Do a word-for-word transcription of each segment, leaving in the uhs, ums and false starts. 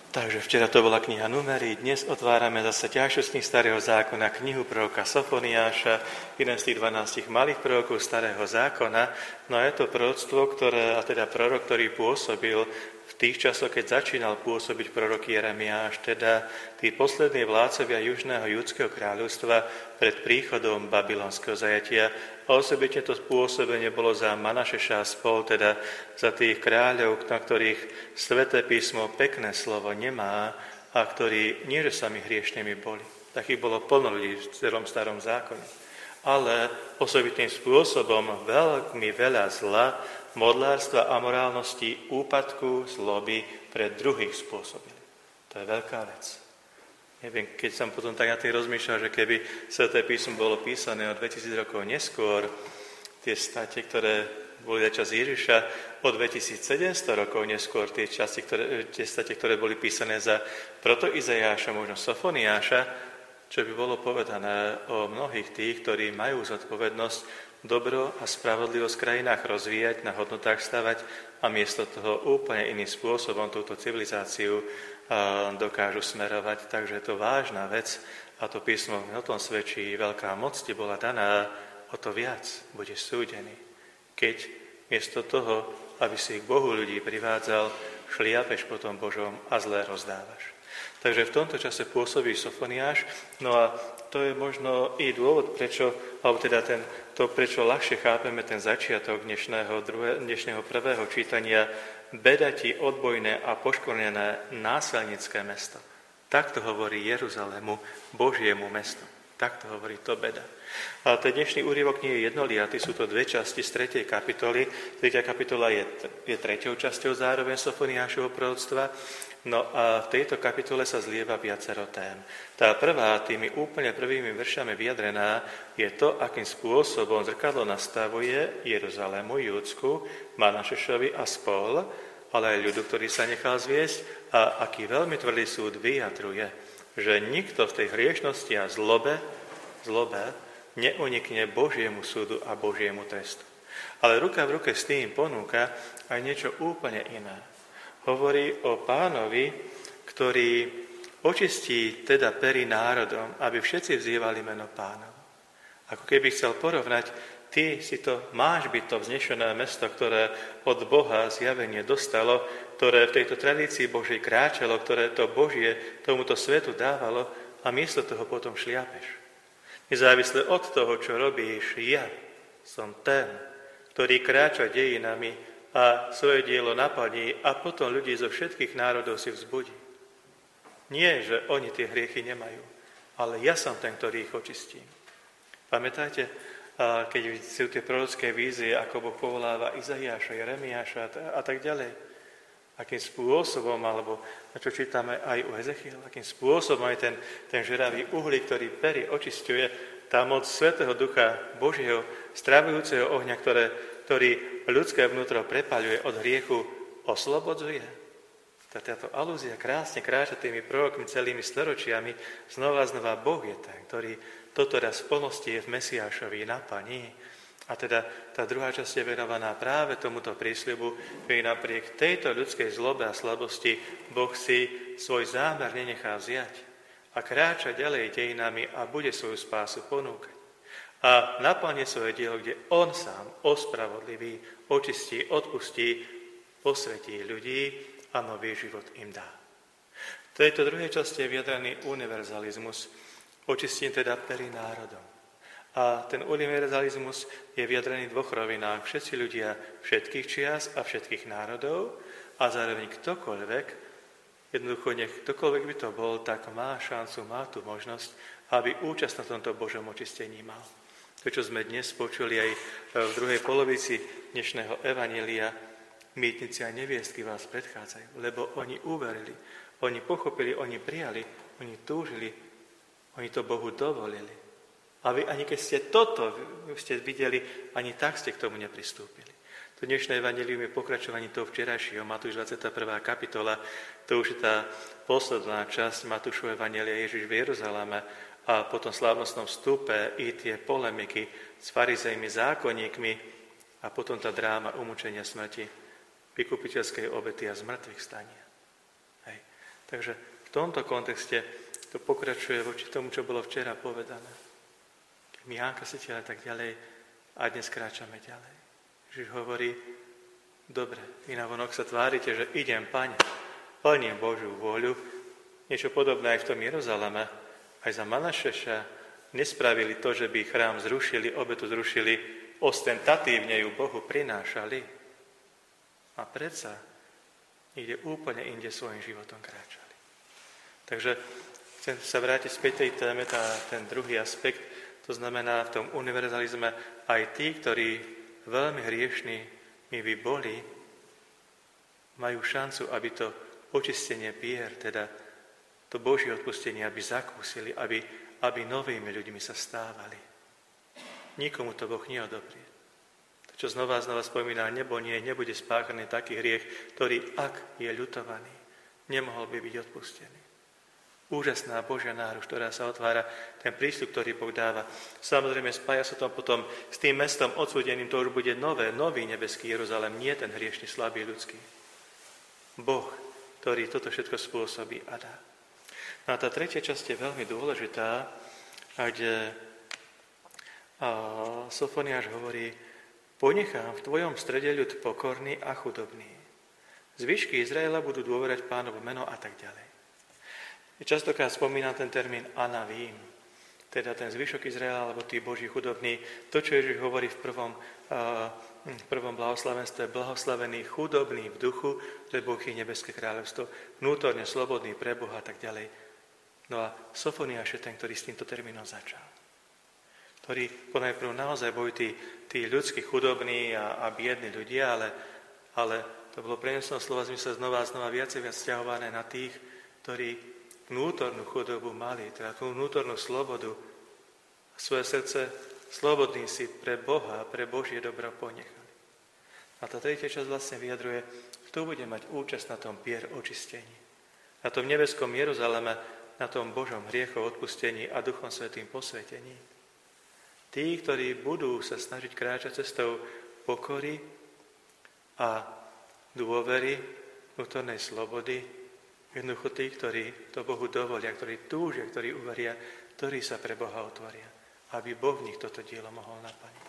Takže včera to bola kniha Númery, dnes otvárame zase ťažšie starého zákona, knihu proroka Sofoniáša, jeden z tých dvanástich malých prorokov starého zákona. No a je to proroctvo, ktoré, a teda prorok, ktorý pôsobil v tých časoch, keď začínal pôsobiť prorok Jeremiáš, teda tí poslední vládcovia južného judského kráľovstva pred príchodom babylonského zajatia. A osobitne to spôsobenie bolo za Manašeša spol, teda za tých kráľov, na ktorých Sväté písmo pekné slovo nemá a ktorí nie že sami hriešnými boli. Takých bolo plno ľudí v celom starom zákone. Ale osobitným spôsobom veľmi veľa zla, modlárstva a morálnosti, úpadku, zloby pre druhých spôsobili. To je veľká vec. Neviem, keď som potom tak na tým rozmýšľal, že keby Sväté písmo bolo písané o dvetisíc rokov neskôr, tie state, ktoré boli za čas Ježiša, o dvetisícsedemsto rokov neskôr, tie, časti, ktoré, tie state, ktoré boli písané za proto Izajáša, možno Sofoniáša, čo by bolo povedané o mnohých tých, ktorí majú zodpovednosť dobro a spravodlivosť v krajinách rozvíjať, na hodnotách stavať a miesto toho úplne iným spôsobom túto civilizáciu dokážu smerovať. Takže je to vážna vec a to písmo o tom svedčí, veľká moc ti bola daná, o to viac budeš súdený. Keď miesto toho, aby si k Bohu ľudí privádzal, šliapeš po tom Božom a zlé rozdávaš. Takže v tomto čase pôsobí Sofoniáš, no a to je možno i dôvod, prečo, alebo teda ten, to, prečo ľahšie chápeme ten začiatok dnešného, druhé, dnešného prvého čítania, beda ti odbojné a poškvrnené násilnické mesto. Takto hovorí Jeruzalému, Božiemu mestu. Takto hovorí to beda. A ten dnešný úryvok nie je jednoliatý, sú to dve časti z tretej kapitoly. Tretia kapitola je, je treťou časťou zároveň Sofoniášovho proroctva. No a v tejto kapitole sa zlieva viacero tém. Tá prvá, tými úplne prvými veršami vyjadrená, je to, akým spôsobom zrkadlo nastavuje Jeruzalému, Júdsku, Manašešovi a spol, ale aj ľudu, ktorý sa nechal zviesť, a aký veľmi tvrdý súd vyjadruje, že nikto v tej hriešnosti a zlobe, zlobe neunikne Božiemu súdu a Božiemu trestu. Ale ruka v ruke s tým ponúka aj niečo úplne iné. Hovorí o Pánovi, ktorý očistí teda pery národom, aby všetci vzývali meno Pánovo. Ako keby chcel porovnať, ty si to, máš byť to vznešené mesto, ktoré od Boha zjavenie dostalo, ktoré v tejto tradícii Božej kráčalo, ktoré to Božie tomuto svetu dávalo a miesto toho potom šliapeš. Nezávisle od toho, čo robíš, ja som ten, ktorý kráča dejinami a svoje dielo naplní a potom ľudí zo všetkých národov si vzbudí. Nie, že oni tie hriechy nemajú, ale ja som ten, ktorý ich očistím. Pamätáte, keď sú tie prorocké vízie, ako Boh povoláva Izaiáša, Jeremiáša a tak ďalej, akým spôsobom, alebo na čo čítame aj u Ezechiela, akým spôsobom aj ten, ten žeravý uhlík, ktorý pery očisťuje, tá moc Svätého Ducha Božieho, stravujúceho ohňa, ktoré ktorý ľudské vnútro prepaľuje od hriechu, oslobodzuje. Táto alúzia krásne kráča tými prorokmi celými storočiami. Znova a znova Boh je ten, ktorý toto raz v plnosti je v Mesiášovi naplní. A teda tá druhá časť je venovaná práve tomuto prísľubu, že napriek tejto ľudskej zlobe a slabosti Boh si svoj zámer nenechá vziať a kráča ďalej dejinami a bude svoju spásu ponúkať. A naplne svoje dielo, kde on sám ospravodliví, očistí, odpustí, posvetí ľudí a nový život im dá. V tejto druhej časti je vyjadrený univerzalizmus, očistím teda pery národom. A ten univerzalizmus je vyjadrený v dvoch rovinách. Všetci ľudia všetkých čias a všetkých národov a zároveň ktokoľvek, jednoducho nech ktokoľvek by to bol, tak má šancu, má tú možnosť, aby účasť na tomto Božom očistení mal. To, čo sme dnes počuli aj v druhej polovici dnešného evanjelia, mýtnici a neviestky vás predchádzajú, lebo oni uverili, oni pochopili, oni prijali, oni túžili, oni to Bohu dovolili. A vy, ani keď ste toto ste videli, ani tak ste k tomu nepristúpili. To dnešné evanjelium je pokračovanie toho včerajšieho, Matúš dvadsiata prvá kapitola, to už je tá posledná časť Matúšovho evanjelia, Ježiš v Jeruzaleme, a po tom slávnostnom vstupe i tie polemiky s farizejmi, zákonníkmi a potom tá dráma umúčenia smrti, vykupiteľskej obety a zmrtvých stania. Hej. Takže v tomto kontexte to pokračuje voči tomu, čo bolo včera povedané. Keď my Ján Krstiteľ a tak ďalej a dnes kráčame ďalej. Ježiš hovorí, dobre, vy navonok sa tvárite, že idem, Pane, plním Božiu vôľu. Niečo podobné aj v tom Jeruzaleme, aj za Manašeša nespravili to, že by chrám zrušili, obetu zrušili, ostentatívne ju Bohu prinášali. A predsa niekde úplne inde svojim životom kráčali. Takže chcem sa vrátiť späť tej téme, tá, ten druhý aspekt, to znamená v tom univerzalizme aj tí, ktorí veľmi hriešní my by boli, majú šancu, aby to očistenie pier, teda to Božie odpustenie, aby zakúsili, aby, aby novými ľuďmi sa stávali. Nikomu to Boh neodobrie. To, čo znova a znova spomína, nebo nie, nebude spáchaný taký hriech, ktorý, ak je ľutovaný, nemohol by byť odpustený. Úžasná Božia náruč, ktorá sa otvára, ten prísľub, ktorý Boh dáva. Samozrejme, spája sa to potom s tým mestom odsúdeným, to už bude nové, nový nebeský Jeruzalém, nie ten hriešný, slabý ľudský. Boh, ktorý toto všetko spôsobí a dá. No a tá tretia časť je veľmi dôležitá, kde Sofoniáš hovorí, ponechám v tvojom strede ľud pokorný a chudobný. Zvyšky Izraela budú dôverať Pánovu meno a tak ďalej. Častokrát spomínam ten termín anavím, teda ten zvyšok Izraela, alebo tí Boží chudobní. To, čo Ježiš hovorí v prvom, v prvom blahoslavenstve, blahoslavený chudobný v duchu, lebo ich je nebeské kráľovstvo, vnútorne slobodný pre Boha a tak ďalej. No a Sofoniáš je ten, ktorý s týmto termínom začal. Ktorí ponajprv naozaj boli tí, tí ľudskí chudobní a, a biední ľudia, ale, ale to bolo prenesené slova zmysle znova a znova viacej viac vzťahované na tých, ktorí vnútornú chudobu mali, teda tú vnútornú slobodu a svoje srdce slobodný si pre Boha a pre Božie dobro ponechali. A tá tretia časť vlastne vyjadruje, kto bude mať účasť na tom pier očistení. Na tom nebeskom Jeruzaleme, na tom Božom hriechov odpustení a Duchom Svätým posvetení. Tí, ktorí budú sa snažiť kráčať cestou pokory a dôvery, vnútornej slobody, jednoducho tí, ktorí to Bohu dovolia, ktorí túžia, ktorí uveria, ktorí sa pre Boha otvoria, aby Boh v nich toto dielo mohol naplniť.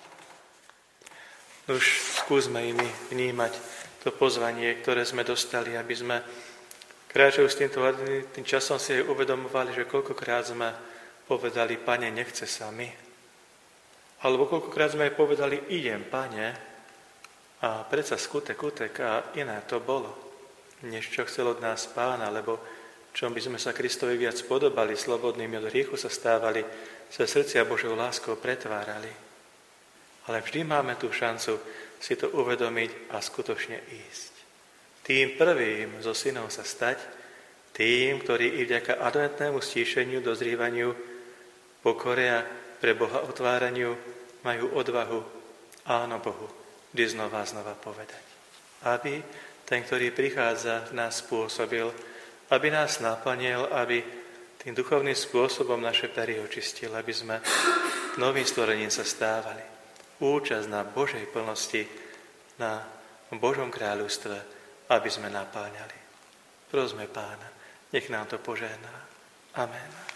Už skúsme imi vnímať to pozvanie, ktoré sme dostali, aby sme kráčajú s týmto tým časom si aj uvedomovali, že koľkokrát sme povedali, Pane, nechce sa mi. Alebo koľkokrát sme aj povedali, idem, Pane, a predsa skutek, kutek a iné to bolo, než čo chcel od nás Pán, alebo čom by sme sa Kristovi viac podobali, slobodnými od hriechu sa stávali, sa srdcia Božou láskou pretvárali. Ale vždy máme tú šancu si to uvedomiť a skutočne ísť. Tým prvým zo synov sa stať, tým, ktorí i vďaka adventnému stíšeniu, dozrievaniu, pokore a pre Boha otváraniu majú odvahu áno Bohu vždy znova a znova povedať. Aby ten, ktorý prichádza, nás spôsobil, aby nás naplnil, aby tým duchovným spôsobom naše pery očistil, aby sme novým stvorením sa stávali. Účasť na Božej plnosti, na Božom kráľovstve, aby sme napáňali. Prosme Pána, nech nám to požehná. Amen.